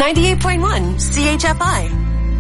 98.1 CHFI.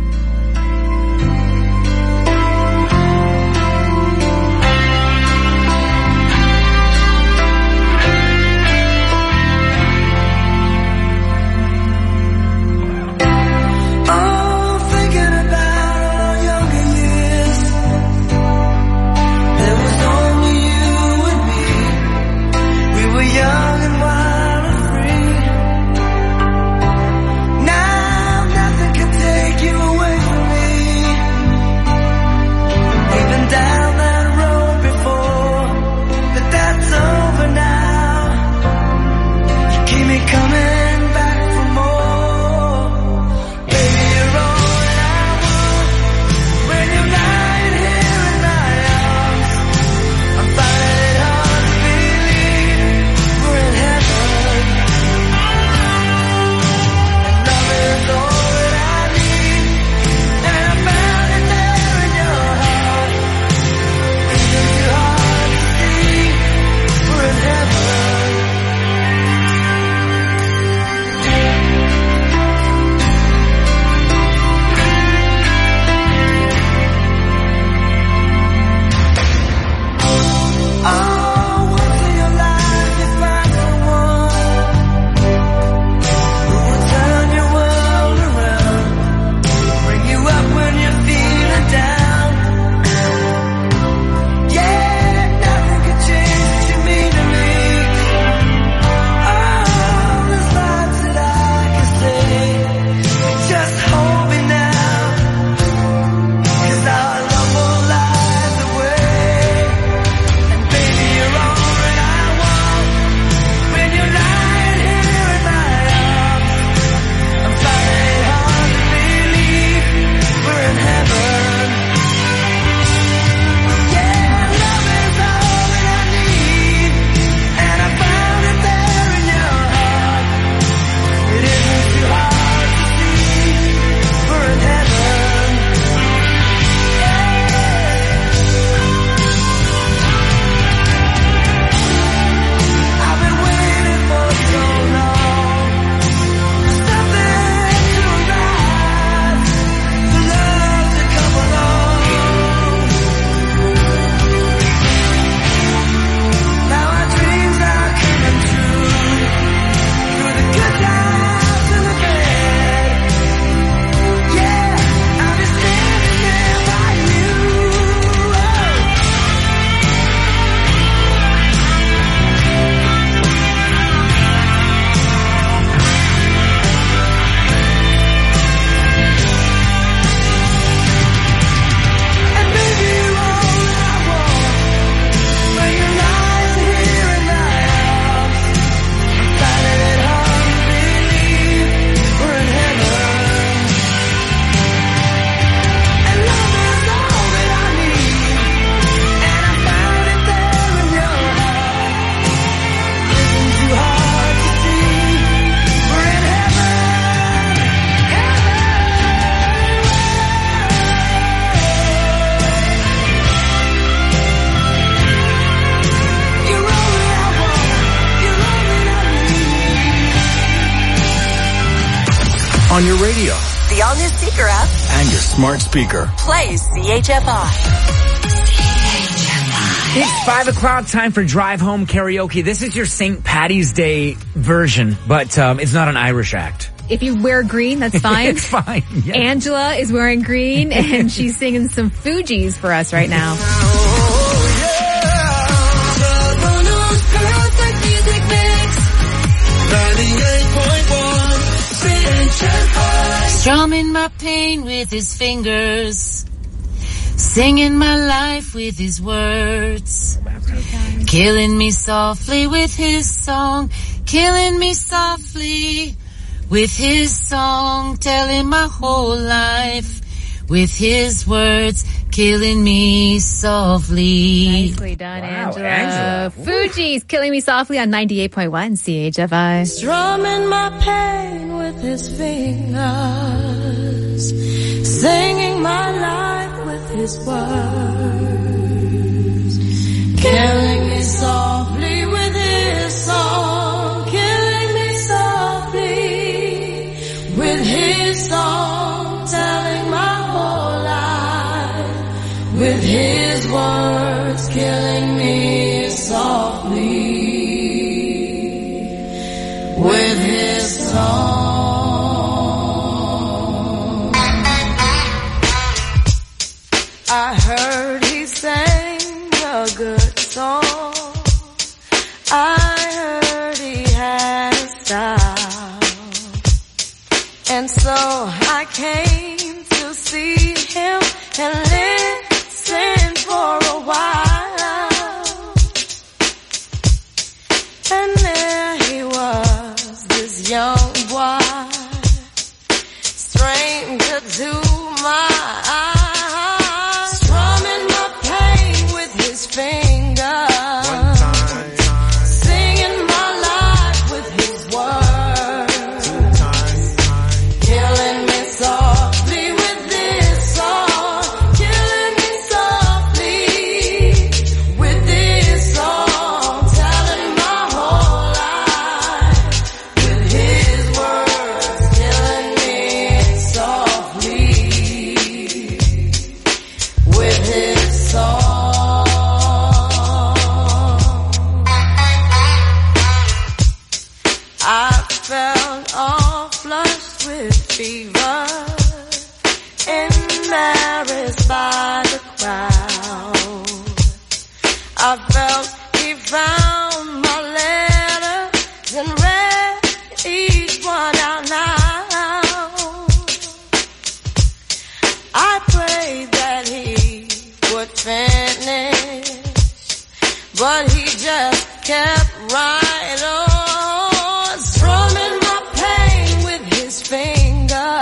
On your radio, the all-new Seeker app, and your smart speaker. Play CHFI. It's 5 o'clock, time for Drive Home Karaoke. This is your St. Paddy's Day version, but it's not an Irish act. If you wear green, that's fine. It's fine. Yeah. Angela is wearing green, and she's singing some Fugees for us right now. Strumming my pain with his fingers, singing my life with his words, killing me softly with his song, killing me softly with his song, telling my whole life with his words, killing me softly. Nicely done, Wow, Angela. Fugees, Killing Me Softly on 98.1 CHFI. Strumming my pain with his fingers, singing my life with his words, killing me softly with his song, killing me softly with with his song telling my whole life, with his words killing me softly, with his song. I heard he sang a good song. I heard he had a style. And so I came to see him and listen for a while. And there he was, this young boy, stranger to my eyes, strumming my pain with his fingers. By the crowd, I felt he found my letters and read each one out loud. I prayed that he would finish, but he just kept right on, strumming my pain with his fingers.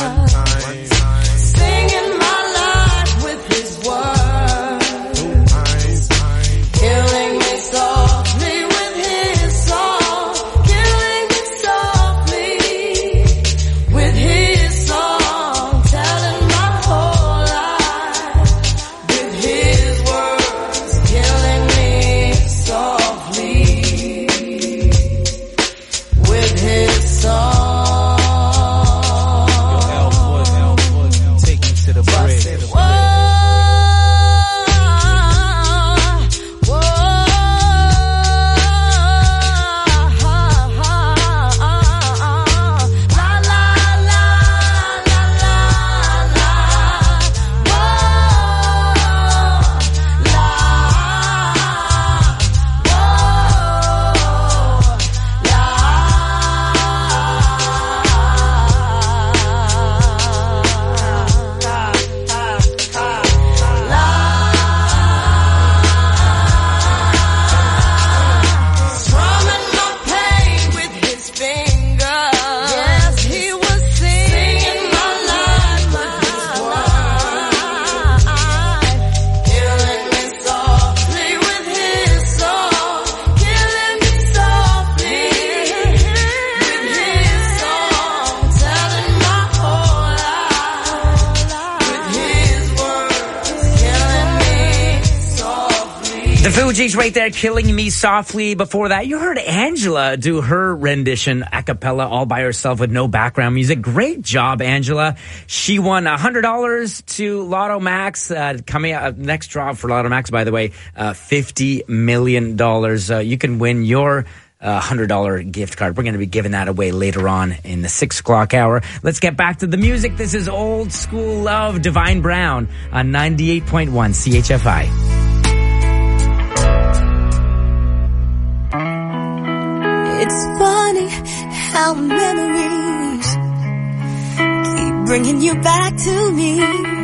Fugees right there, Killing Me Softly. Before that, you heard Angela do her rendition a cappella all by herself with no background music. Great job, Angela. She won $100 to Lotto Max. Coming up next draw for Lotto Max, by the way, $50 million. You can win your $100 gift card. We're going to be giving that away later on in the 6 o'clock hour. Let's get back to the music. This is Old School Love, Divine Brown on 98.1 CHFI. It's funny how memories keep bringing you back to me.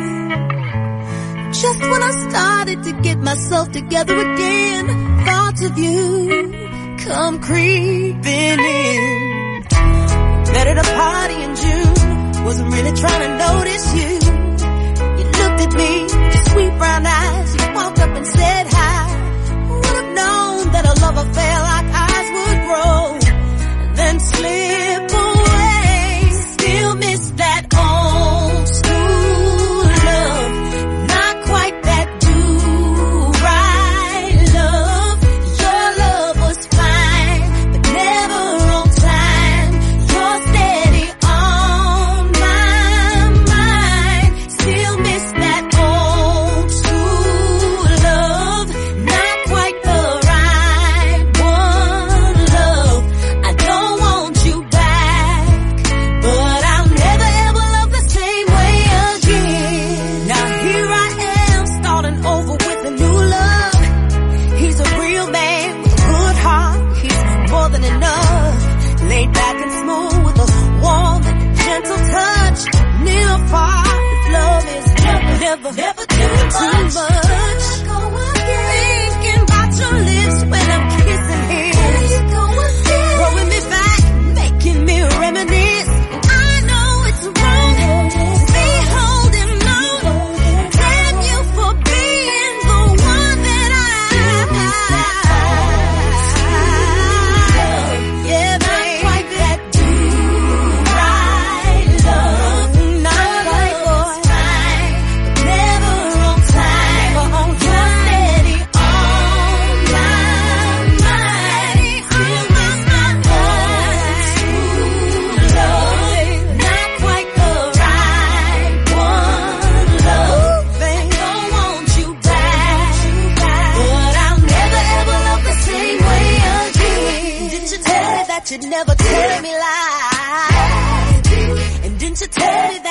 Just when I started to get myself together again, thoughts of you come creeping in. Met at a party in June, wasn't really trying to notice you. You looked at me, your sweet brown eyes, you walked up and said hi. Would have known that a love affair like ours would grow, and then slip away. Still miss that old school love, not quite that do-right love. Your love was fine, but never on time. Your steady arm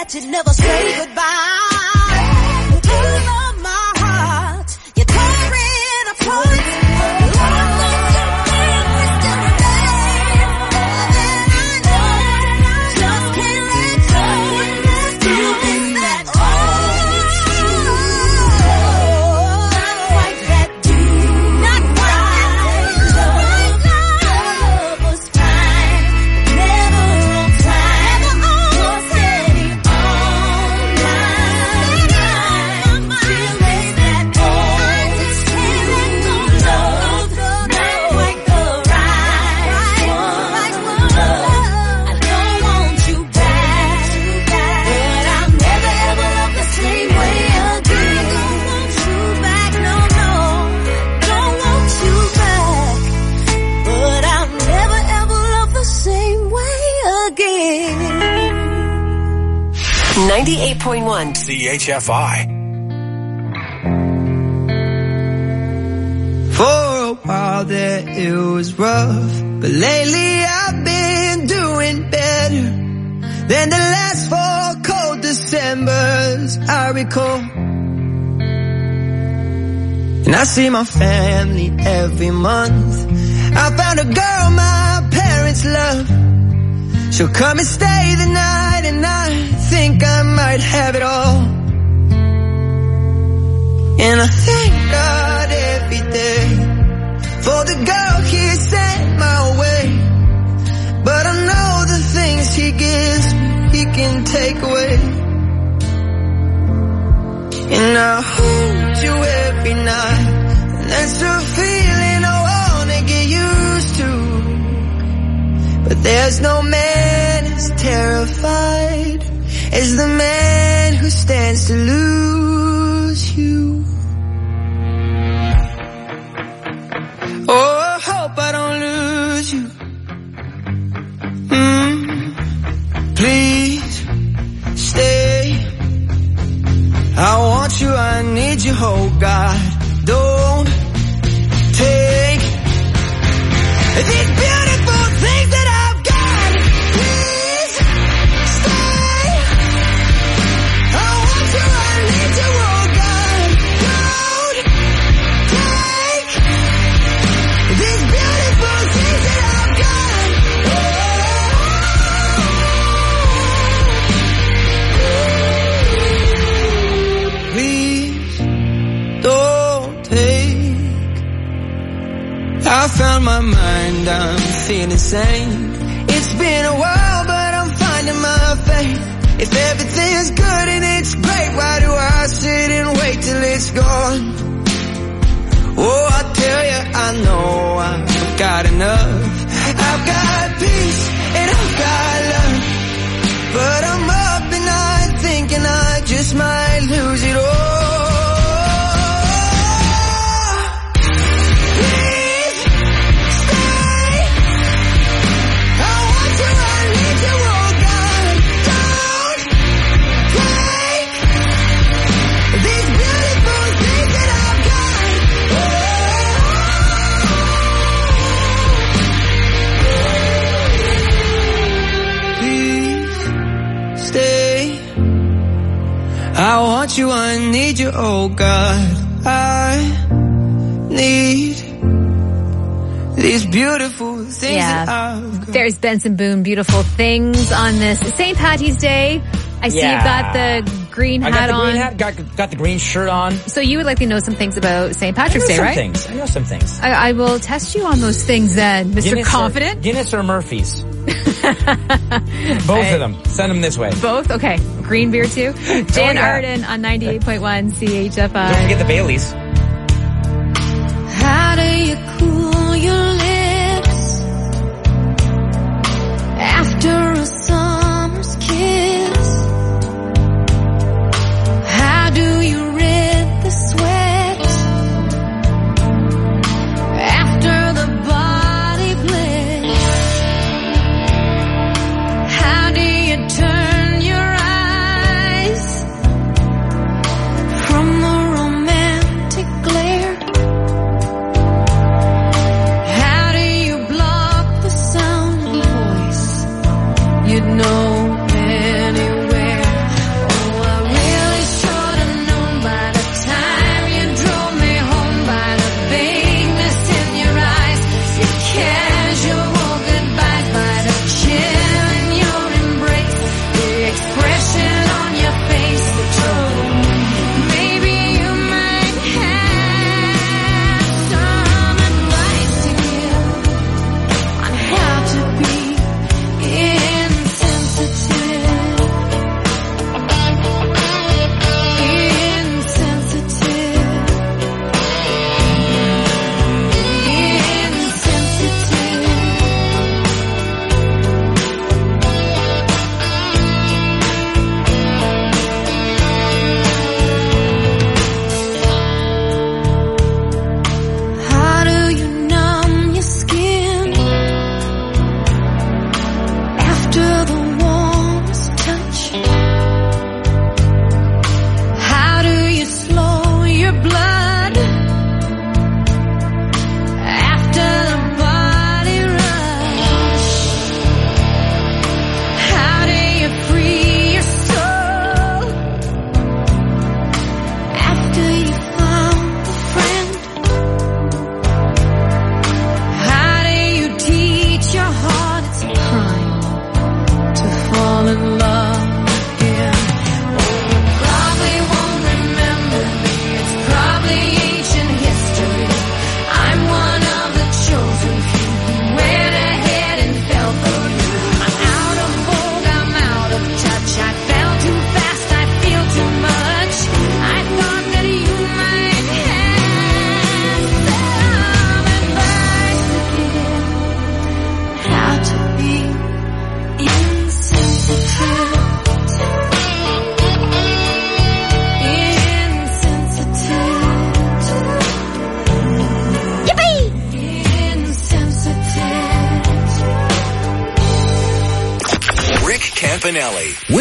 but you never say goodbye. You love my heart, you tore it apart. .1 CHFI. For a while there it was rough, but lately I've been doing better than the last 4 cold Decembers I recall. And I see my family every month. I found a girl my parents love. She'll come and stay the night, and I think I might have it all. And I thank God every day for the girl He sent my way. But I know the things He gives me, He can take away. And I hold you every night, and that's a feeling I wanna get used to. But there's no man as terrified as the man who stands to lose you. Oh, I hope I don't lose you. Please stay. I want you, I need you, oh God. Don't take these beautiful things that I've got. Please stay. I want you, I need you, oh God. Don't take these beautiful things that I've got. Please don't take. I found my mind, I'm feeling sane. It's been a while, but I'm finding my faith. If everything's good and it's great, why do I sit and wait till it's gone? Oh, I tell you, I know I've got enough. I've got peace and I've got love, but I'm up at night thinking I just might lose it all. I want you, I need you, oh God. I need these beautiful things that I've got. There's Benson Boone, Beautiful Things on this St. Patty's Day. I see you've got the green hat on. Got the green shirt on. So you would like to know some things about St. Patrick's Day, right? I know some things. I will test you on those things then, Mr. Confident. Guinness or Murphy's? Both of them. Send them this way. Both? Okay. Green beer too? Dan Arden on 98.1 CHFI. Don't forget the Baileys. How do you cool your lips after a summer's kiss? How do you rid the sweat after the body bliss? How do you turn your eyes from the romantic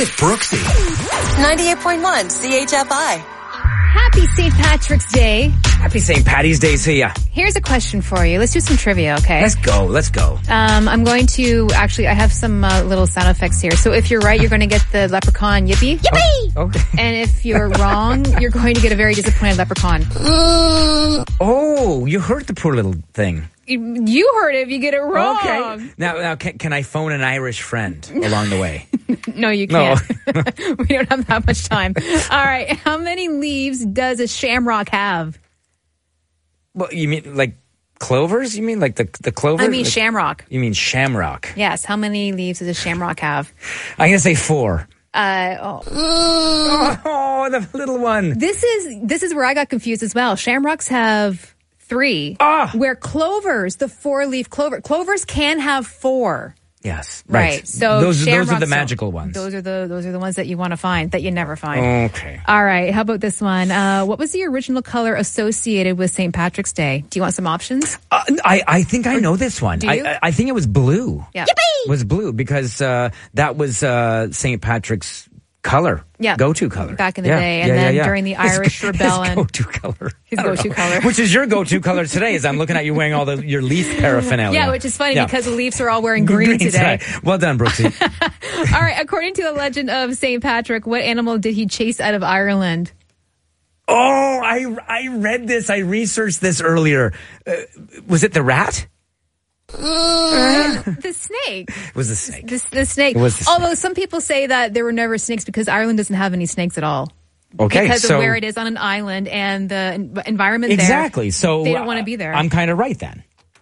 with Brooksy. 98.1 CHFI. Happy St. Patrick's Day. Happy St. Patty's Day to you. Here's a question for you. Let's do some trivia, okay? Let's go. I'm going to, actually, I have some little sound effects here. So if you're right, you're going to get the leprechaun yippee. Yippee! Okay. And if you're wrong, you're going to get a very disappointed leprechaun. Oh, you heard the poor little thing. You heard it if you get it wrong. Okay. Now can I phone an Irish friend along the way? No, you can't. We don't have that much time. All right. How many leaves does a shamrock have? Well, you mean like clovers? You mean like the clover? I mean like, shamrock. You mean shamrock? Yes. How many leaves does a shamrock have? I'm going to say 4. Oh, the little one. This is where I got confused as well. Shamrocks have 3. Where clovers, the 4-leaf clovers can have 4. Yes, right. So those are the shamrocks magical ones. Those are the ones that you want to find that you never find. Okay. All right. How about this one? What was the original color associated with St. Patrick's Day? Do you want some options? I think I know this one. Do you? I think it was blue. Yeah. It was blue because that was St. Patrick's color. Yeah. Go-to color. Back in the day. And then during the Irish Rebellion. His go-to color. His go-to color. Which is your go-to color today, as I'm looking at you wearing all your leaf paraphernalia. Yeah, which is funny because the Leafs are all wearing green today. Well done, Brooksy. All right. According to the legend of St. Patrick, what animal did he chase out of Ireland? Oh, I read this. I researched this earlier. Was it the rat? The snake. It was the snake. The snake. It was the snake. Although some people say that there were never snakes because Ireland doesn't have any snakes at all. Okay, because of where it is on an island and the environment exactly. So they don't want to be there. I'm kind of right then.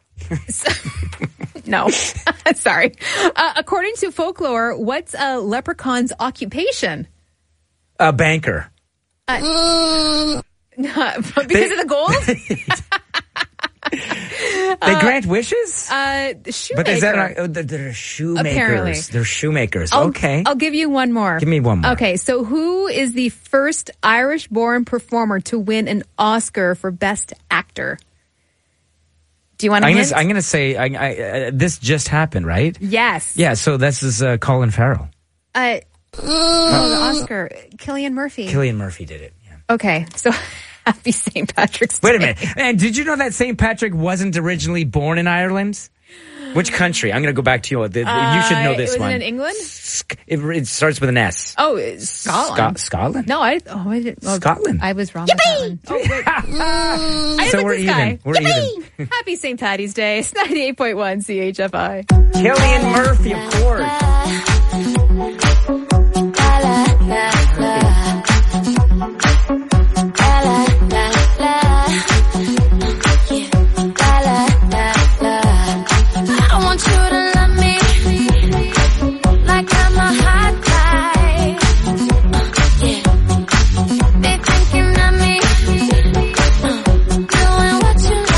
No, sorry. According to folklore, what's a leprechaun's occupation? A banker. Because of the gold? They grant wishes? Shoemaker. But is that they're shoemakers. Apparently. They're shoemakers. Okay. I'll give you one more. Give me one more. Okay, so who is the first Irish-born performer to win an Oscar for Best Actor? Do you want to hint? I'm going to say this just happened, right? Yes. Yeah, so this is Colin Farrell. The Oscar. Cillian Murphy. Cillian Murphy did it. Yeah. Okay, so happy St. Patrick's Day. Wait a minute. And did you know that St. Patrick wasn't originally born in Ireland? Which country? I'm going to go back to you. You should know this one. Was it in England? It starts with an S. Oh, it's Scotland. Scotland? No, I didn't. Oh, Scotland. I was wrong. Yippee! Oh, wait. I so like we're this guy. even. We're even. Happy St. Patty's Day. It's 98.1 CHFI. Cillian Murphy, of course.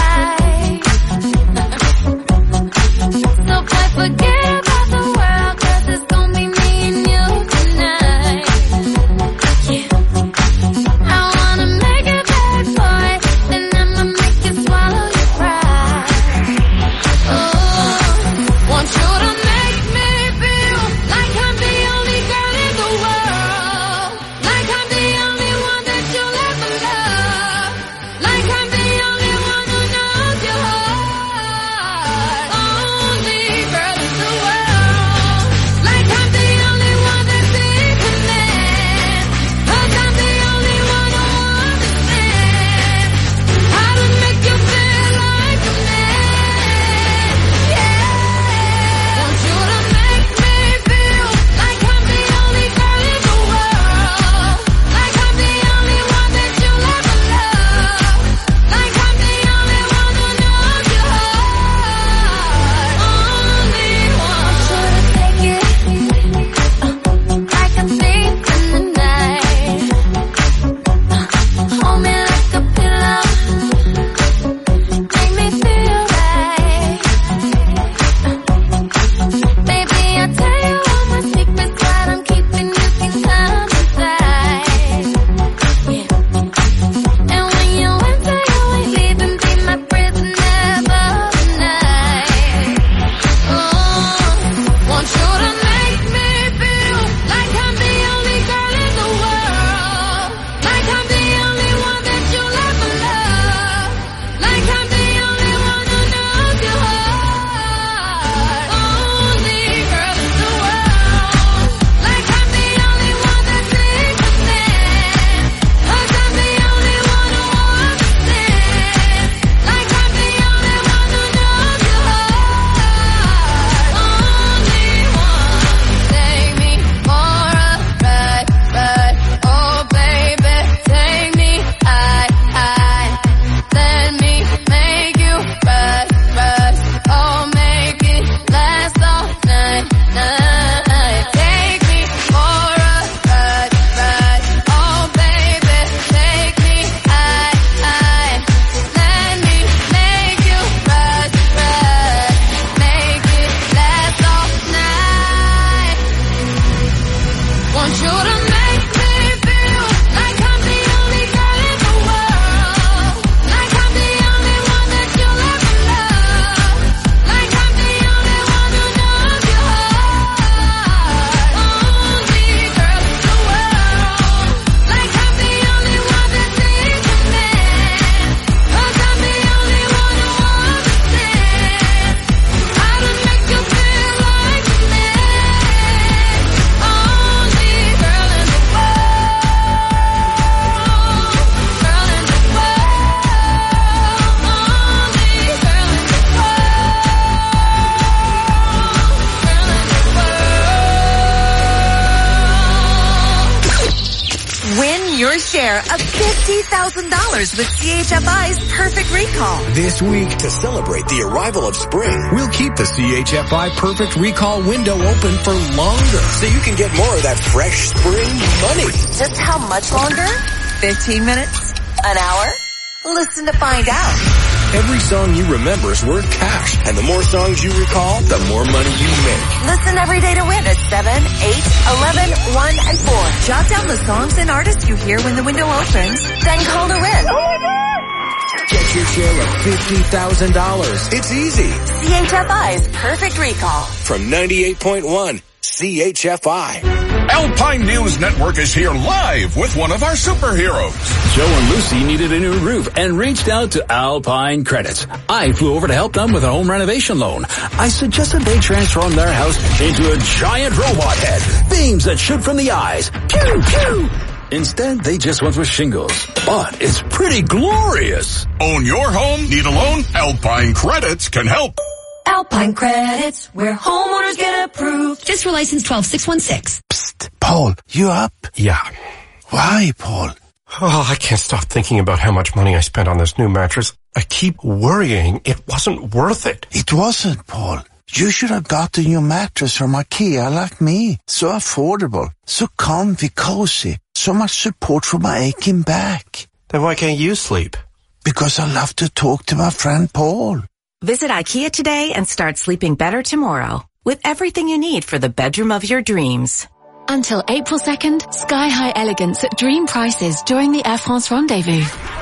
Forget about the world. your share of $50,000 with CHFI's Perfect Recall. This week, to celebrate the arrival of spring, we'll keep the CHFI Perfect Recall window open for longer so you can get more of that fresh spring money. Just how much longer? 15 minutes? An hour? Listen to find out. Every song you remember is worth cash, and the more songs you recall, the more money you make. Listen every day to win at 7, 8, 11, 1, and 4. Jot down the songs and artists you hear when the window opens, then call to win. Oh my God! Get your share of $50,000. It's easy. CHFI's Perfect Recall. From 98.1 CHFI. Alpine News Network is here live with one of our superheroes. Joe and Lucy needed a new roof and reached out to Alpine Credits. I flew over to help them with a home renovation loan. I suggested they transform their house into a giant robot head, beams that shoot from the eyes. Pew, pew. Instead, they just went with shingles. But it's pretty glorious. Own your home? Need a loan? Alpine Credits can help. Alpine Credits, where homeowners get approved. Fiscal license 12616. Psst, Paul, you up? Yeah. Why, Paul? Oh, I can't stop thinking about how much money I spent on this new mattress. I keep worrying it wasn't worth it. It wasn't, Paul. You should have gotten your mattress from IKEA like me. So affordable, so comfy, cozy, so much support for my aching back. Then why can't you sleep? Because I love to talk to my friend Paul. Visit IKEA today and start sleeping better tomorrow with everything you need for the bedroom of your dreams. Until April 2nd, sky-high elegance at dream prices during the Air France Rendezvous.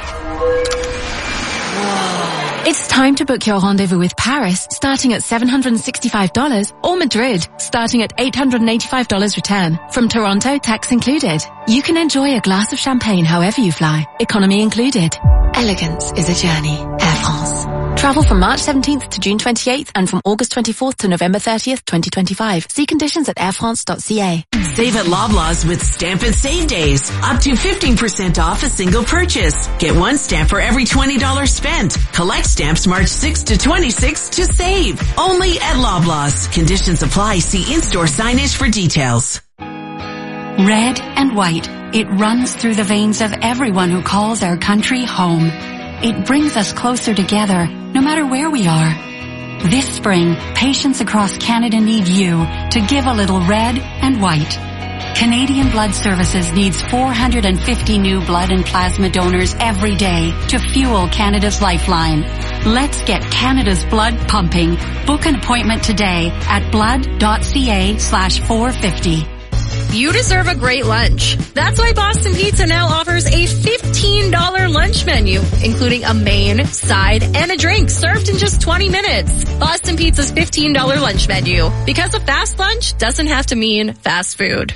It's time to book your rendezvous with Paris, starting at $765, or Madrid, starting at $885 return. From Toronto, tax included. You can enjoy a glass of champagne however you fly, economy included. Elegance is a journey. Air France. Travel from March 17th to June 28th and from August 24th to November 30th, 2025. See conditions at airfrance.ca. Save at Loblaws with Stamp and Save Days. Up to 15% off a single purchase. Get one stamp for every $20 spent. Collect stamps March 6 to 26 to save. Only at Loblaws. Conditions apply. See in-store signage for details. Red and white. It runs through the veins of everyone who calls our country home. It brings us closer together, no matter where we are. This spring, patients across Canada need you to give a little red and white. Canadian Blood Services needs 450 new blood and plasma donors every day to fuel Canada's lifeline. Let's get Canada's blood pumping. Book an appointment today at blood.ca/450. You deserve a great lunch. That's why Boston Pizza now offers a $15 lunch menu, including a main, side, and a drink served in just 20 minutes. Boston Pizza's $15 lunch menu. Because a fast lunch doesn't have to mean fast food.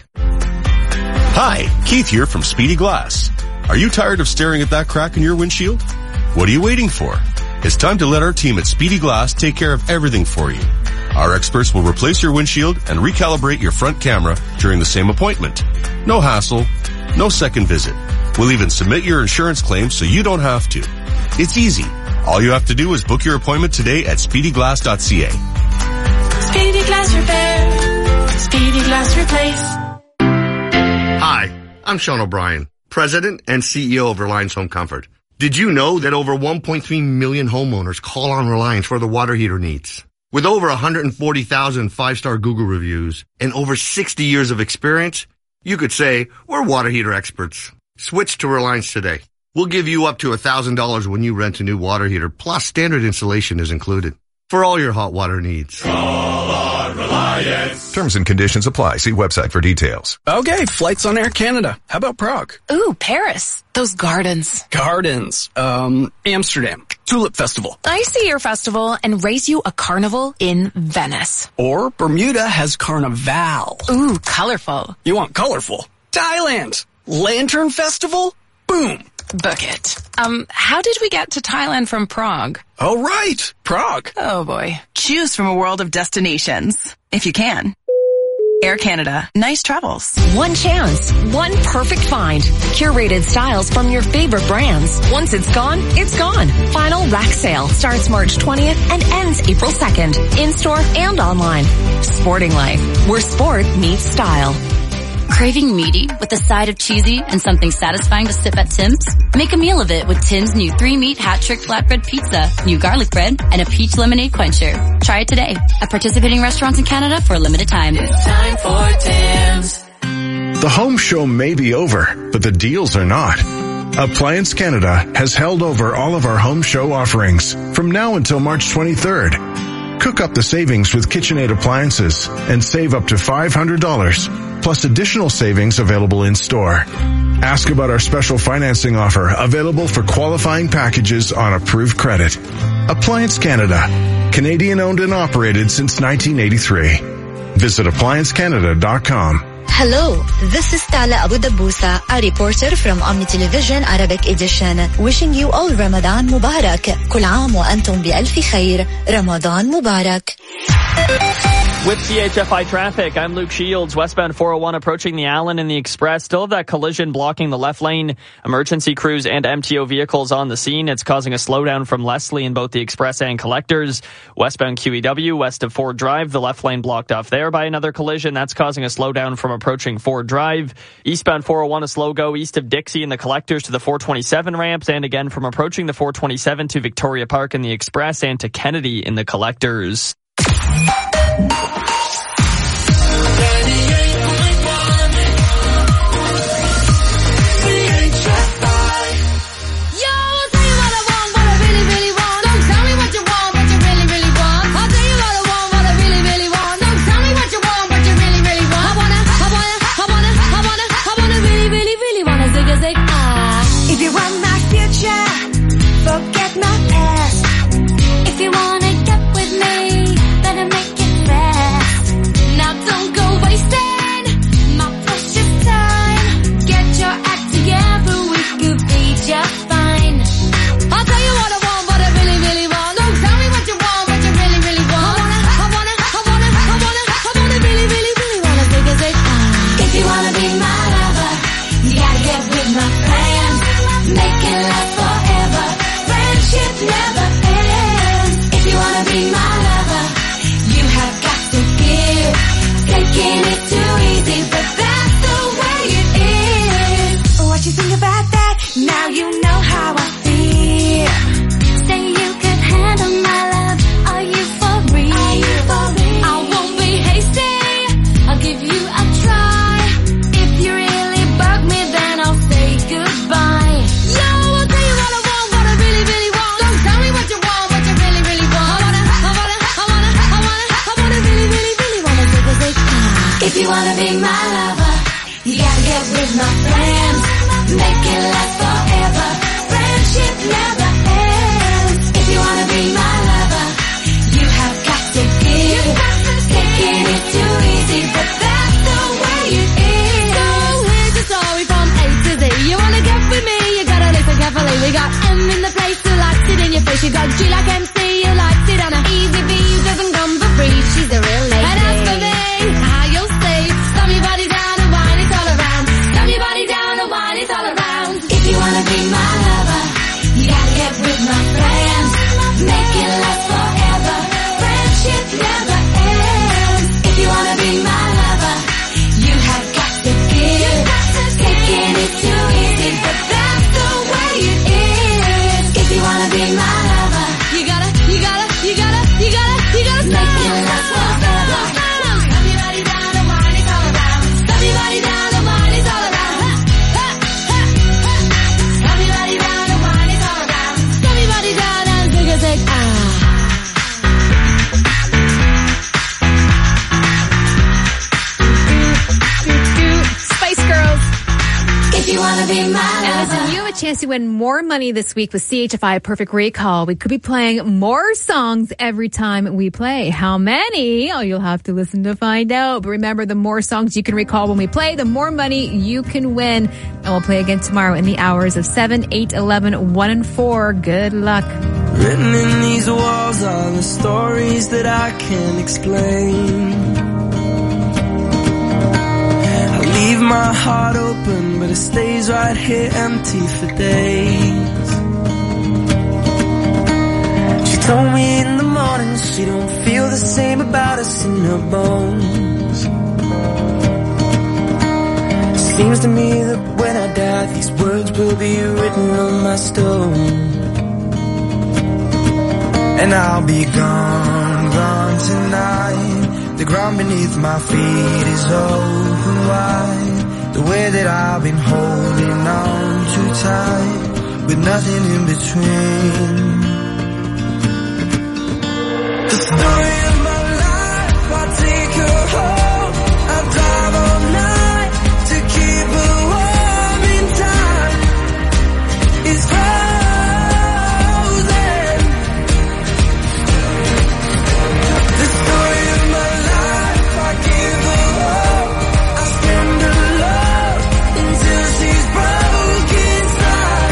Hi, Keith here from Speedy Glass. Are you tired of staring at that crack in your windshield? What are you waiting for? It's time to let our team at Speedy Glass take care of everything for you. Our experts will replace your windshield and recalibrate your front camera during the same appointment. No hassle, no second visit. We'll even submit your insurance claim so you don't have to. It's easy. All you have to do is book your appointment today at speedyglass.ca. Speedy Glass Repair. Speedy Glass Replace. Hi, I'm Sean O'Brien, President and CEO of Reliance Home Comfort. Did you know that over 1.3 million homeowners call on Reliance for their water heater needs? With over 140,000 five-star Google reviews and over 60 years of experience, you could say we're water heater experts. Switch to Reliance today. We'll give you up to $1,000 when you rent a new water heater, plus standard installation is included. For all your hot water needs. Call on Reliance. Terms and conditions apply. See website for details. Okay, flights on Air Canada. How about Prague? Ooh, Paris. Those gardens. Gardens. Amsterdam. Tulip Festival. I see your festival and raise you a carnival in Venice. Or Bermuda has Carnival. Ooh, colorful. You want colorful? Thailand. Lantern Festival? Boom. Book it. How did we get to Thailand from Prague? Oh, right. Prague. Oh, boy. Choose from a world of destinations. If you can. Air Canada. Nice travels. One chance. One perfect find. Curated styles from your favorite brands. Once it's gone, it's gone. Final rack sale starts March 20th and ends April 2nd. In-store and online. Sporting Life, where sport meets style. Craving meaty with a side of cheesy and something satisfying to sip at Tim's? Make a meal of it with Tim's new 3-meat hat trick flatbread pizza, new garlic bread, and a peach lemonade quencher. Try it today at participating restaurants in Canada for a limited time. It's time for Tim's. The home show may be over, but the deals are not. Appliance Canada has held over all of our home show offerings from now until March 23rd. Cook up the savings with KitchenAid appliances and save up to $500, plus additional savings available in store. Ask about our special financing offer available for qualifying packages on approved credit. Appliance Canada, Canadian owned and operated since 1983. Visit appliancecanada.com. Hello, this is Tala Abu Dabusa, a reporter from Omni Television Arabic Edition, wishing you all Ramadan Mubarak. كل عام وأنتم بألف خير. Ramadan Mubarak. With CHFI traffic, I'm Luke Shields. Westbound 401 approaching the Allen and the Express. Still have that collision blocking the left lane. Emergency crews and MTO vehicles on the scene. It's causing a slowdown from Leslie in both the Express and Collectors. Westbound QEW, west of Ford Drive, the left lane blocked off there by another collision. That's causing a slowdown from approaching Ford Drive. Eastbound 401, a slow go east of Dixie in the Collectors to the 427 ramps, and again from approaching the 427 to Victoria Park in the Express and to Kennedy in the Collectors. If you want my future, forget my past. If you wanna get with me, better make it fast. Now don't go wasting my precious time. Get your act together, we could be just fine. I'll tell you what I want, what I really, really want. Don't tell me what you want, what you really, really want. I wanna really, really, really wanna take a zig. If you wanna be my lover, you gotta get with my plans. Make it last forever. Friendship never ends. If you wanna be my lover, you have got to give. Taking it too easy, but that's the way it is. What you think about that? Now you know how I feel. Say you could handle my love. Are you for real? I won't be hasty. I'll give you a try. If you really bug me, then I'll say goodbye. Yo, I'll tell you what I want, what I really, really want. Don't tell me what you want, what you really, really want. I wanna really, really, really wanna take a zig. If you wanna be my lover, you gotta get with my friends. Make it last forever. Friendship never ends. If you wanna be my lover, you have got to give. Taking it too easy, but that's the way it is. So here's the story from A to Z. You wanna get with me, you gotta listen carefully. We got M in the place who likes it in your face. You got G like MC, who likes it on a easy B, who doesn't come for free. She's a real lady. And as for me, how you'll say, stomp your body down and wine it all around. Stomp your body down and wine it all around. If you wanna be my lover, you gotta get with my friends. Make it last forever. Friendship never ends. If you wanna be my lover, you have got to give. Taking it too easy, but that's the way it is. If you wanna be my lover, you gotta make it last forever. Stomp your body down and wine it all around. Stomp your body down and wine it all around. Stomp your body down and wine it all around. Stomp your body down and zig a zig. Spice Girls. If you wanna be my And listen, lover. you have a chance to win more money this week with CHFI Perfect Recall. We could be playing more songs every time we play. How many? Oh, you'll have to listen to find out. But remember, the more songs you can recall when we play, the more money you can win. And we'll play again tomorrow in the hours of 7, 8, 11, 1, and 4. Good luck. Written in these walls are the stories that I can't explain. I leave my heart open, but it stays right here empty for days. She told me in the morning she don't feel the same about us in her bones. Seems to me that when I die, these words will be written on my stone. And I'll be gone, gone tonight. The ground beneath my feet is open wide. The way that I've been holding on too tight, with nothing in between. The story of my life, I take her home. I drive all night to keep her warm in time. It's frozen. The story of my life, I give her hope. I spend her love until she's broke inside.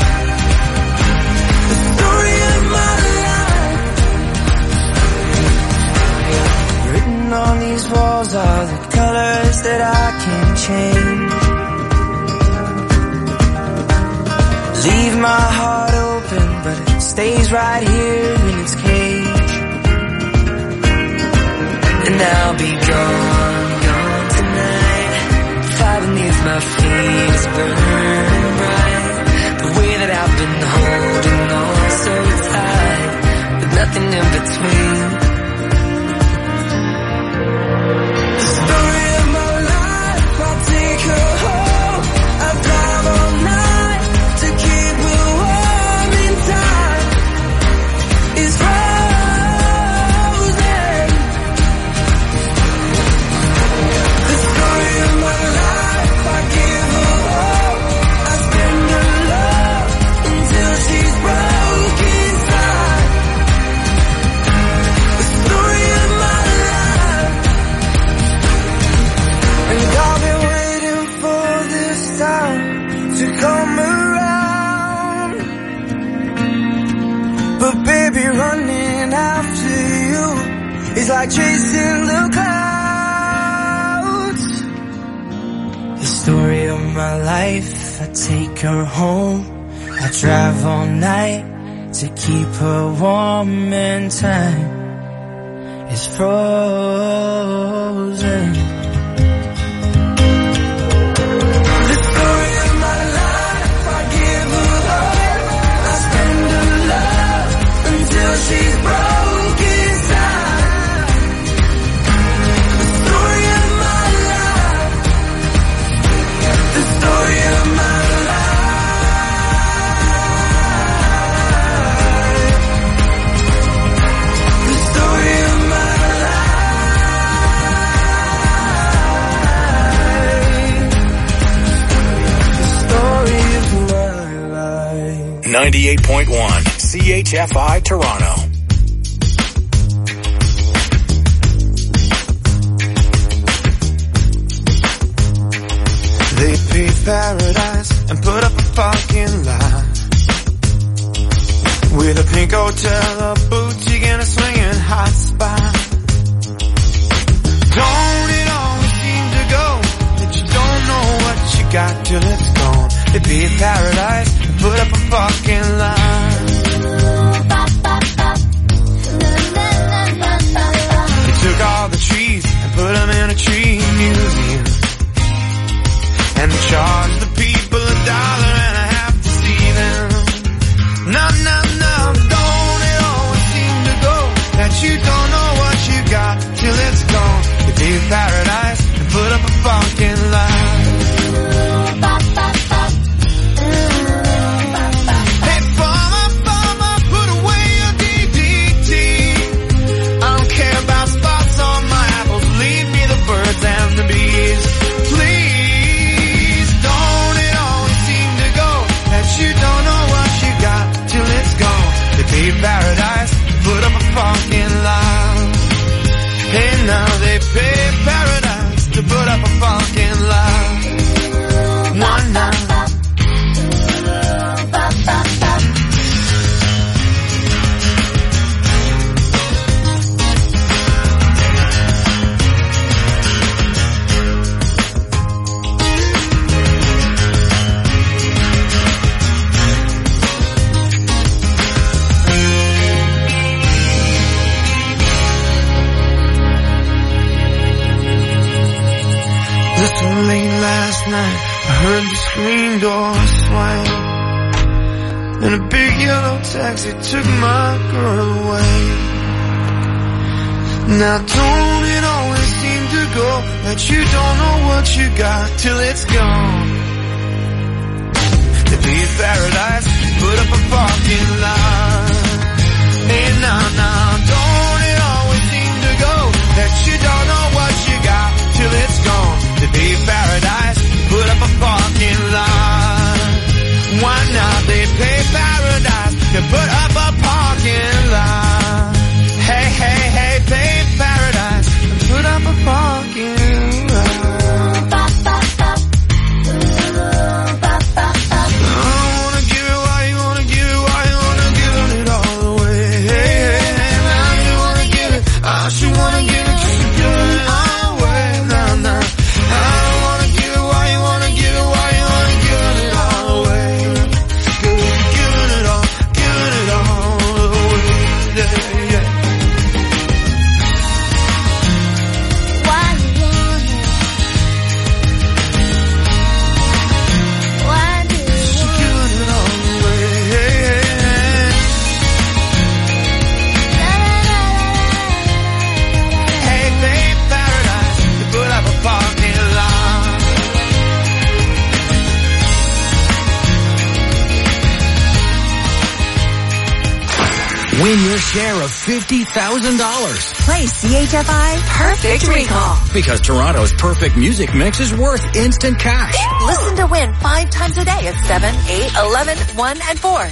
The story of my life. Written on these walls are the colors that I can't change. Leave my heart open, but it stays right here in its cage. And I'll be gone, gone tonight. Fire beneath my feet is burning bright. The way that I've been holding on so tight, with nothing in between. The story of my life, I'll take her home. I drive all night to keep her warm in time. It's frozen. The story of my life, I give her hope. I spend her love until she's broke inside. The story of my life. And I've been waiting for this time to come around. But baby, running after you is like chasing the clouds. The story of my life, I take her home. I drive all night to keep her warm in time. It's frozen. The story of my life, I give her hope. I spend her love until she's broke inside. The story of my life. The story of my life. The story of my life. 98.1 CHFI Toronto. They paved paradise and put up a parking lot with a pink hotel, a boutique, and a swinging hot spot. Don't it always seem to go that you don't know what you got till it's gone? They paved paradise and put up a parking lot. They took all the trees and put them in a tree museum. And they charge the people $1.50 to see them. No, no, no, don't it always seem to go that you don't know what you got till it's gone? They paved paradise and put up a parking lot. Hey, farmer, put away your DDT. I don't care about spots on my apples. Leave me the birds and the bees. Please, don't it always seem to go that you don't know what you got till it's gone? They paved paradise, put up a parking lot. Hey, now they paved paradise to put up a parking lot. One night. This was late last night, I heard the screen door swing, and a big yellow taxi took my girl away. Now don't it always seem to go that you don't know what you got till it's gone? To be in paradise, put up a parking lot. Hey, now, don't it always seem to go that you don't know what you got till it's gone? To be in paradise, put up a parking lot. Why not? They pay paradise to put up a parking lot. Hey, hey, hey, pay paradise and put up a parking lot. Win your share of $50,000. Play CHFI Perfect Recall. Because Toronto's perfect music mix is worth instant cash. Listen to win 5 times a day at 7, 8, 11, 1, and 4.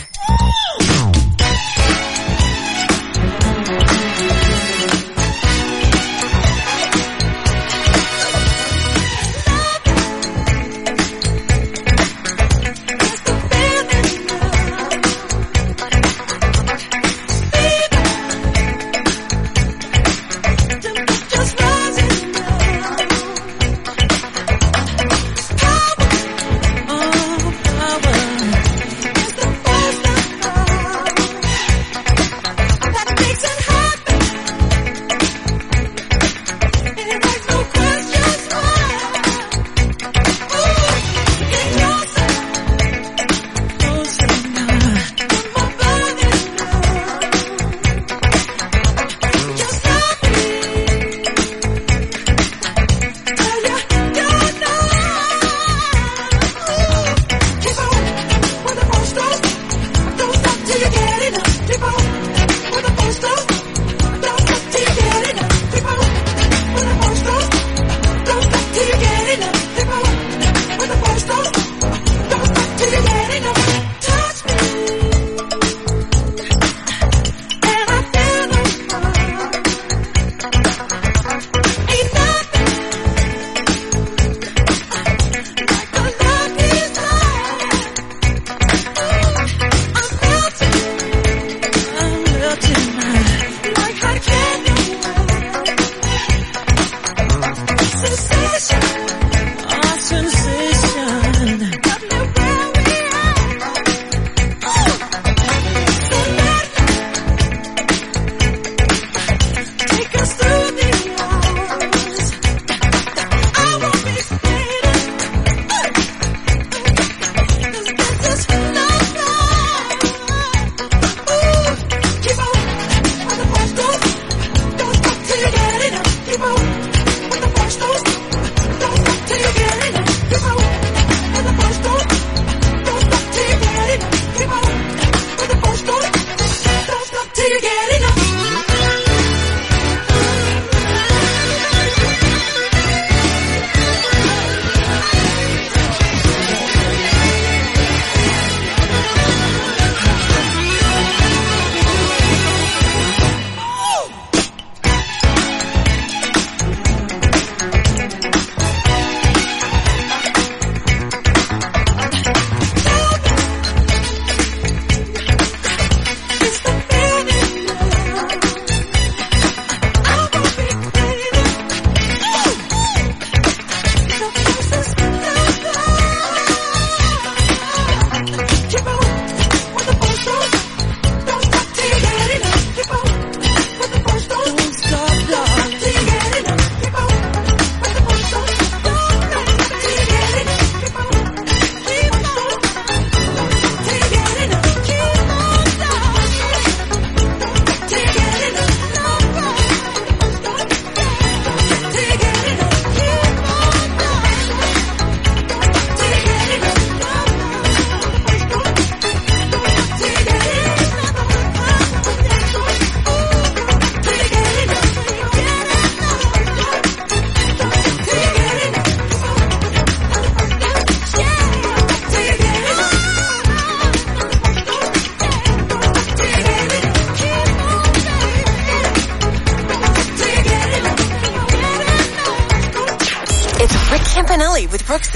Power.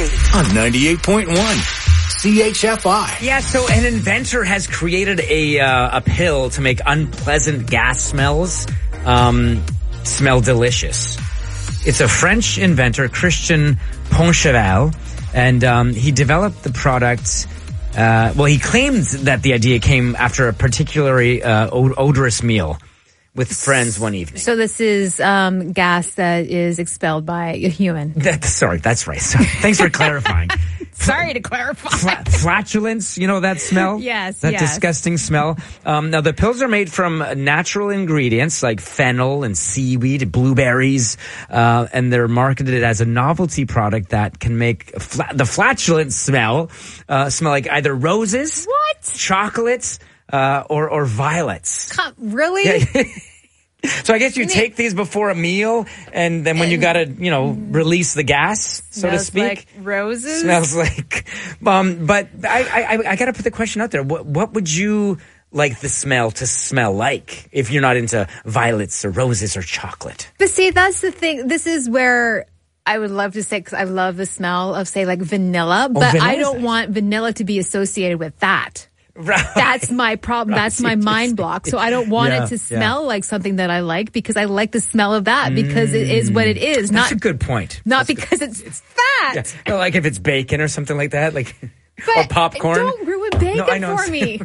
City. On 98.1 CHFI. Yeah, so an inventor has created a pill to make unpleasant gas smells smell delicious. It's a French inventor, Christian Poncheval, and he developed the product. He claimed that the idea came after a particularly odorous meal with friends one evening. So this is gas that is expelled by a human. That's right. So, thanks for clarifying. Sorry to clarify. Flatulence, you know that smell? Yes, That disgusting smell. Now, the pills are made from natural ingredients like fennel and seaweed, blueberries, and they're marketed as a novelty product that can make the flatulence smell like either roses, chocolates, or violets. Really? Yeah. So I guess you take these before a meal, and then when you gotta, release the gas, so to speak. Smells like roses? Smells like, but I gotta put the question out there. What would you like the smell to smell like if you're not into violets or roses or chocolate? But see, that's the thing. This is where I would love to say, because I love the smell of, say, like vanilla, but I don't want vanilla to be associated with that. Right. That's my problem. That's my mind block. So I don't want it to smell like something that I like, because I like the smell of that because it is what it is. That's a good point. Not because it's fat. Yeah. No, like if it's bacon or something like that, or popcorn. Don't ruin bacon for me.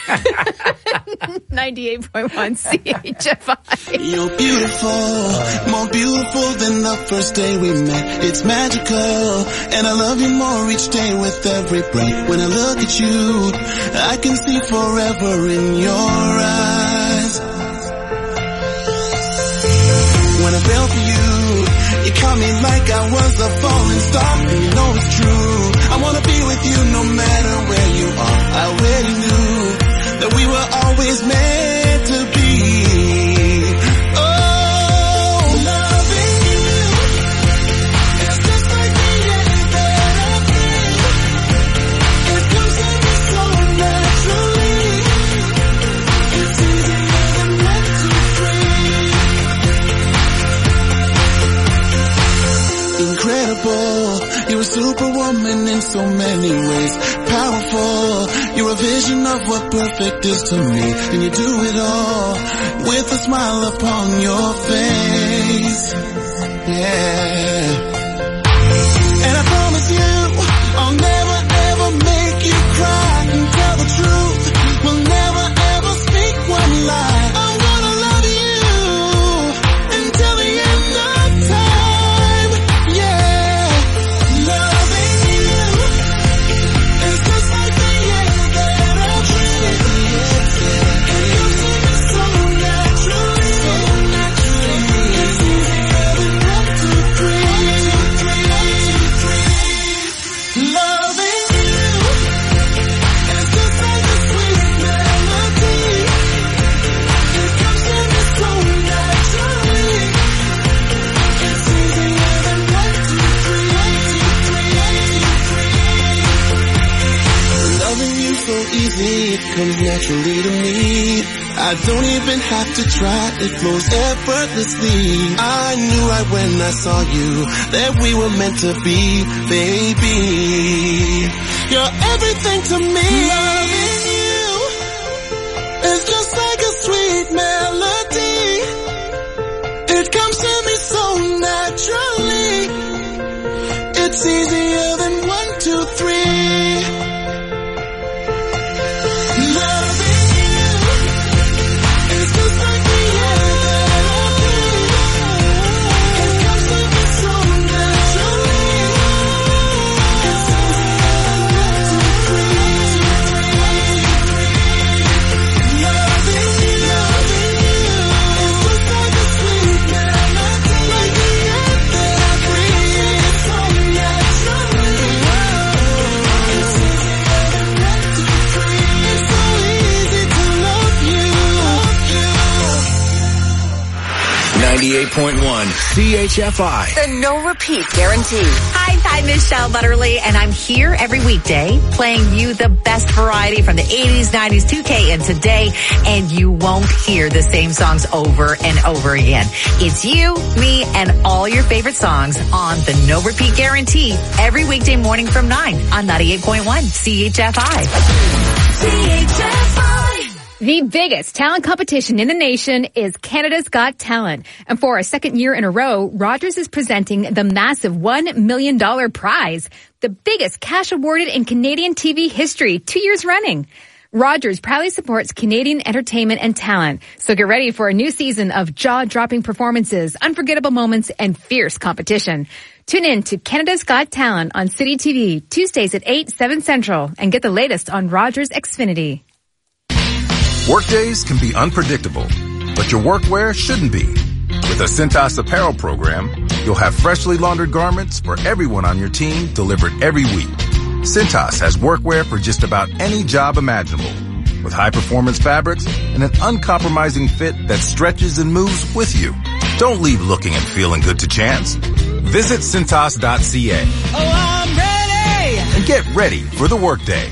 98.1 CHFI. You're beautiful, more beautiful than the first day we met. It's magical, and I love you more each day with every breath. When I look at you, I can see forever in your eyes. When I fell for you, you caught me like I was a falling star, and you know it's true. I wanna be with you no matter where you are. I already knew that we were always meant to be. Oh, loving you is just like the air that I breathe. It comes to me so naturally. It's easier than 1, 2, 3. Incredible, you're a superwoman in so many ways. Powerful, you're a vision of what perfect is to me. And you do it all with a smile upon your face. Yeah. And I promise you, I'll never ever make you cry. And tell the truth, we'll never ever speak one lie. I wanna love you until the end of time. Yeah. Loving you is just like the air that I breathe. It comes to me so naturally. It's easier than 1, 2, 3. Loving you is just like a sweet melody. It comes to me so naturally. It's easier than 1, 2, 3. Loving you so easy, it comes naturally to me. I don't even have to try, it flows effortlessly. I knew right when I saw you that we were meant to be, baby. You're everything to me. Loving you is just like a sweet melody. It comes to me so naturally. It's easier than 1, 2, 3. Loving you is just like the air that I breathe. It comes to me so naturally. It's easier than 1, 2, 3. Loving you is just like a sweet melody. Like the air that I breathe. So naturally. 98.1 CHFI. The no repeat guarantee. Hi, I'm Michelle Butterly, and I'm here every weekday playing you the best variety from the 80s, 90s, 2K, and today, and you won't hear the same songs over and over again. It's you, me, and all your favorite songs on the no repeat guarantee every weekday morning from 9 on 98.1 CHFI. CHFI. The biggest talent competition in the nation is Canada's Got Talent. And for a second year in a row, Rogers is presenting the massive $1 million prize, the biggest cash awarded in Canadian TV history, 2 years running. Rogers proudly supports Canadian entertainment and talent. So get ready for a new season of jaw-dropping performances, unforgettable moments, and fierce competition. Tune in to Canada's Got Talent on City TV, Tuesdays at 8, 7 Central, and get the latest on Rogers Xfinity. Workdays can be unpredictable, but your workwear shouldn't be. With a Cintas apparel program, you'll have freshly laundered garments for everyone on your team delivered every week. Cintas has workwear for just about any job imaginable, with high-performance fabrics and an uncompromising fit that stretches and moves with you. Don't leave looking and feeling good to chance. Visit Cintas.ca. Oh, I'm ready! And get ready for the workday.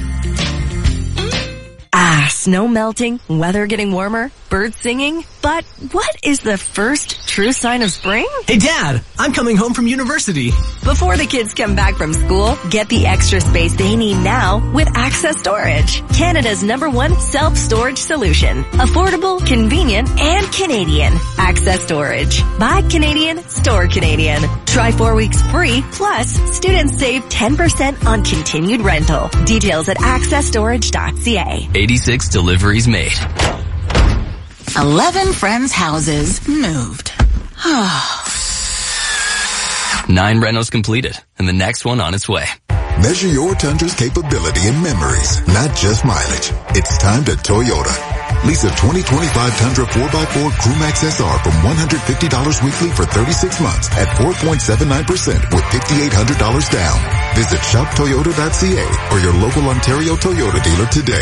Snow melting, weather getting warmer, birds singing. But what is the first true sign of spring? Hey, Dad, I'm coming home from university. Before the kids come back from school, get the extra space they need now with Access Storage, Canada's #1 self-storage solution. Affordable, convenient, and Canadian. Access Storage. Buy Canadian, store Canadian. Try 4 weeks free, plus students save 10% on continued rental. Details at accessstorage.ca. 86 deliveries made. 11 friends' houses moved. 9 rentals completed, and the next one on its way. Measure your Tundra's capability in memories, not just mileage. It's time to Toyota. Lease a 2025 Tundra 4x4 Crewmax SR from $150 weekly for 36 months at 4.79% with $5,800 down. Visit shoptoyota.ca or your local Ontario Toyota dealer today.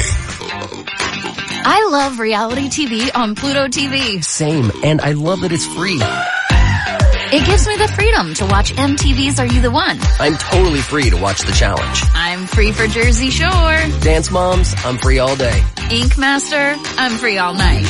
I love reality TV on Pluto TV. Same, and I love that it's free. It gives me the freedom to watch MTV's Are You the One? I'm totally free to watch The Challenge. I'm free for Jersey Shore. Dance Moms, I'm free all day. Ink Master, I'm free all night.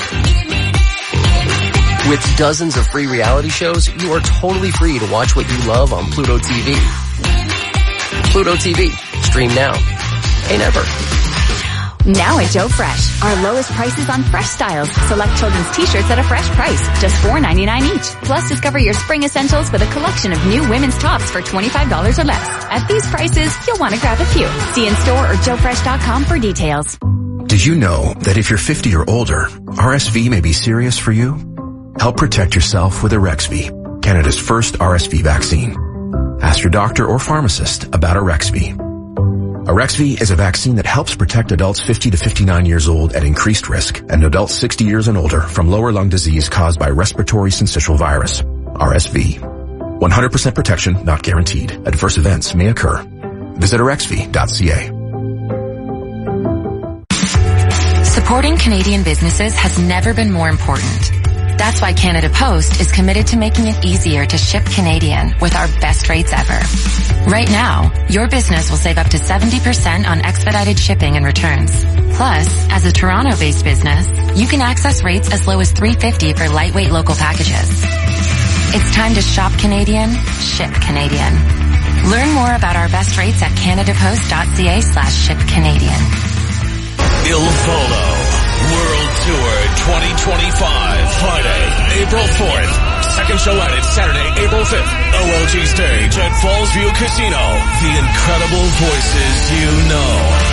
With dozens of free reality shows, you are totally free to watch what you love on Pluto TV. Pluto TV. Stream now. Pay never. Now at Joe Fresh, our lowest prices on fresh styles. Select children's t-shirts at a fresh price, just $4.99 each. Plus, discover your spring essentials with a collection of new women's tops for $25 or less. At these prices, you'll want to grab a few. See in store or joefresh.com for details. Did you know that if you're 50 or older, RSV may be serious for you? Help protect yourself with Arexvy, Canada's first RSV vaccine. Ask your doctor or pharmacist about Arexvy. Arexvy is a vaccine that helps protect adults 50 to 59 years old at increased risk and adults 60 years and older from lower lung disease caused by respiratory syncytial virus, RSV. 100% protection not guaranteed. Adverse events may occur. Visit arexvy.ca. Supporting Canadian businesses has never been more important. That's why Canada Post is committed to making it easier to ship Canadian with our best rates ever. Right now, your business will save up to 70% on expedited shipping and returns. Plus, as a Toronto-based business, you can access rates as low as $3.50 for lightweight local packages. It's time to shop Canadian, ship Canadian. Learn more about our best rates at canadapost.ca/shipcanadian. Il Volo World Tour 2025, Friday, April 4th. Second show at it, Saturday, April 5th. OLG stage at Fallsview Casino. The incredible voices you know.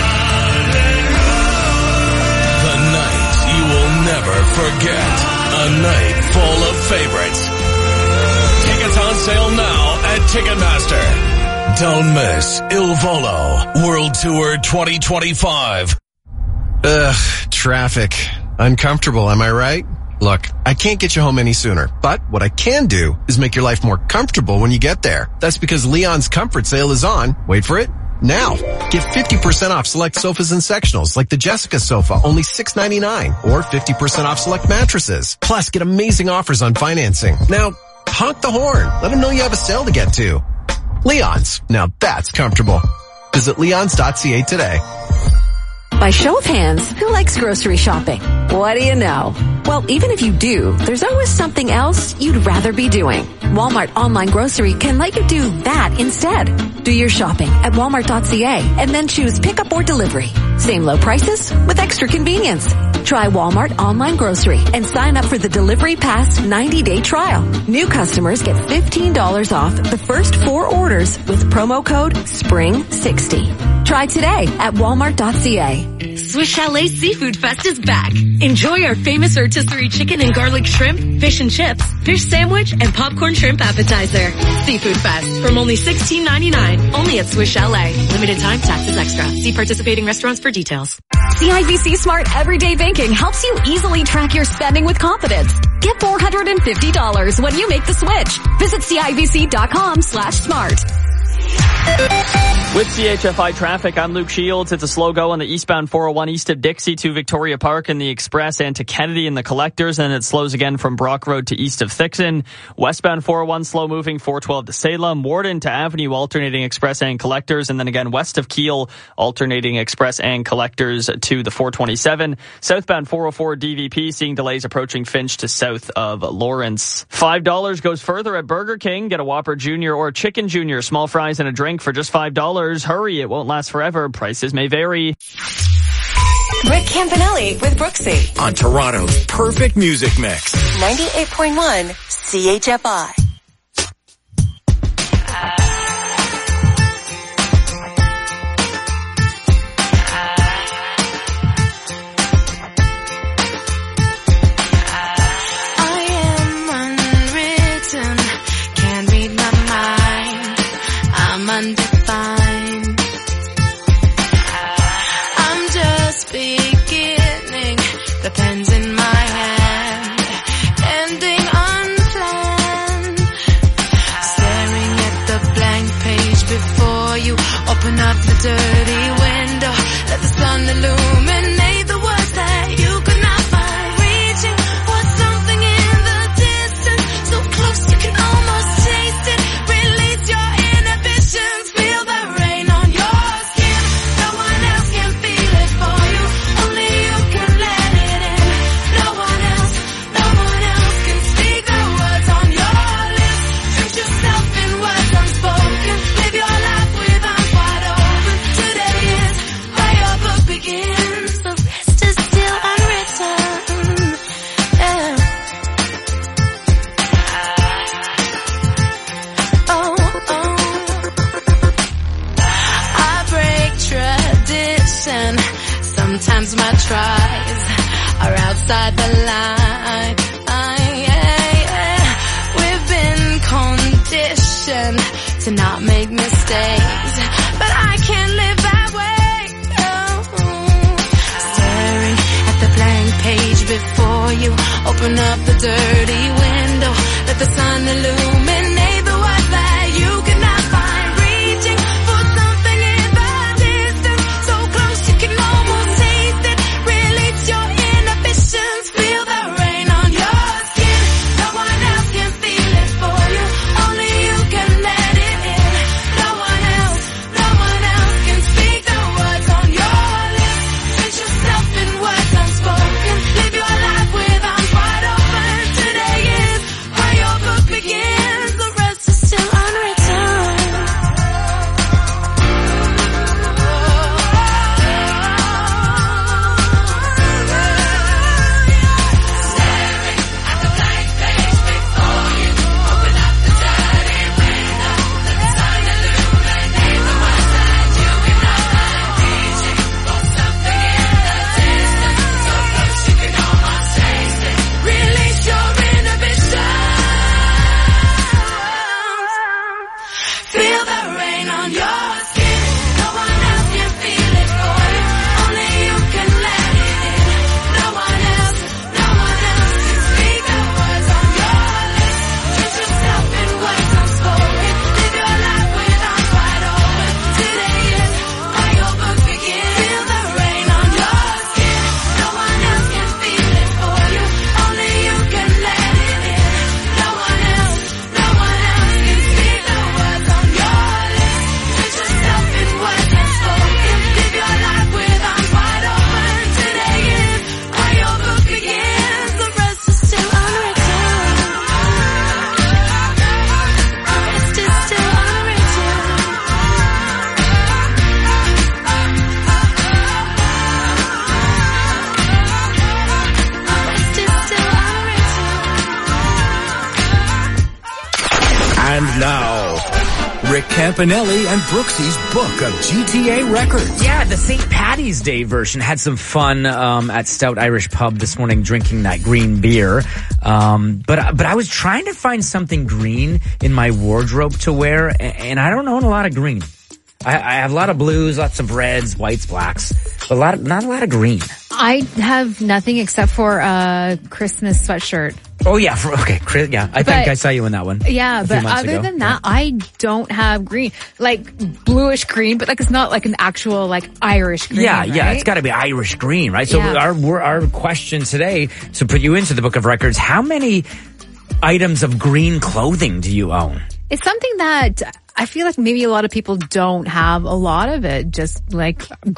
The night you will never forget. A night full of favorites. Tickets on sale now at Ticketmaster. Don't miss Il Volo World Tour 2025. Traffic. Uncomfortable, am I right? Look, I can't get you home any sooner, but what I can do is make your life more comfortable when you get there. That's because Leon's Comfort Sale is on, wait for it, Now, get 50% off select sofas and sectionals like the Jessica sofa, only $6.99, or 50% off select mattresses. Plus, get amazing offers on financing. Now, honk the horn. Let them know you have a sale to get to. Leon's. Now that's comfortable. Visit leons.ca today. By show of hands, who likes grocery shopping? What do you know? Well, even if you do, there's always something else you'd rather be doing. Walmart Online Grocery can let you do that instead. Do your shopping at walmart.ca and then choose pickup or delivery. Same low prices with extra convenience. Try Walmart Online Grocery and sign up for the Delivery Pass 90-day trial. New customers get $15 off the first 4 orders with promo code SPRING60. Try today at walmart.ca. Swiss Chalet Seafood Fest is back. Enjoy our famous rotisserie chicken and garlic shrimp, fish and chips, fish sandwich, and popcorn shrimp appetizer. Seafood Fest from only $16.99. Only at Swiss Chalet. Limited time, taxes extra. See participating restaurants for details. CIBC Smart Everyday Banking helps you easily track your spending with confidence. Get $450 when you make the switch. Visit CIBC.com/smart. With CHFI traffic, I'm Luke Shields. It's a slow go on the eastbound 401 east of Dixie to Victoria Park in the Express and to Kennedy in the Collectors, and it slows again from Brock Road to east of Thixon. Westbound 401 slow moving 412 to Salem, Morden to Avenue alternating Express and Collectors, and then again west of Kiel alternating Express and Collectors to the 427. Southbound 404 DVP seeing delays approaching Finch to south of Lawrence. $5 goes further at Burger King. Get a Whopper Jr. or Chicken Jr. small fries and a drink for just $5. Hurry, it won't last forever. Prices may vary. Rick Campanelli with Brooksy on Toronto's perfect music mix. 98.1 CHFI. Undefined. I'm just beginning, the pen's in my hand, ending unplanned. Staring at the blank page before you, open up the dirty window, let the sun illuminate the words that you could not find. Reaching for something in the distance, so close you can almost taste it. Release your inhibitions. Feel the rain on your skin. No one else can feel it for you. Only you can let it in. No one else can speak the words on your lips. Treat yourself in words unspoken. Live your life with arms wide open. Today is where your book begins. The rest is still unwritten. Yeah. Tradition. Sometimes my tries are outside the line. We've been conditioned to not make mistakes, but I can't live that way. Staring at the blank page before you, open up the dirty window, let the sun illuminate the words that you cannot find. Reaching for something in the distance, so close you can almost taste it. Release your inhibitions, feel the rain on your skin. No one else can feel it for you, only you can let it in. No one else can speak the words on your lips. Treat yourself in words unspoken. Live your life with arms wide open. Today is where your book begins. Campanelli and Brooksy's Book of GTA Records. Yeah, the St. Paddy's Day version. Had some fun at Stout Irish Pub this morning drinking that green beer. But I was trying to find something green in my wardrobe to wear, and I don't own a lot of green. I have a lot of blues, lots of reds, whites, blacks, but not a lot of green. I have nothing except for a Christmas sweatshirt. Oh yeah, I think I saw you in that one. Yeah, but other than that, I don't have green. Like bluish green, but like it's not like an actual like Irish green. Yeah, right? It's got to be Irish green, right? So our question today to put you into the Book of Records: how many items of green clothing do you own? It's something that I feel like maybe a lot of people don't have a lot of it. Just like